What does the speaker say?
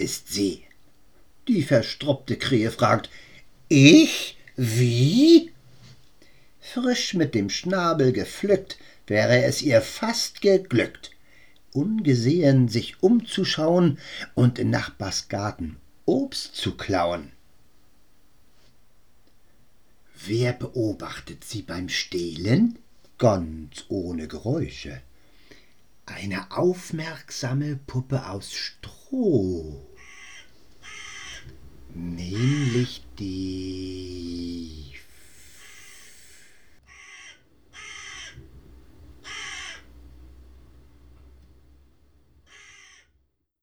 ist sie. Die verstruppte Krähe fragt: Ich? Wie? Frisch mit dem Schnabel gepflückt, wäre es ihr fast geglückt, ungesehen sich umzuschauen und in Nachbars Garten Obst zu klauen. Wer beobachtet sie beim Stehlen? Ganz ohne Geräusche. Eine aufmerksame Puppe aus Stroh.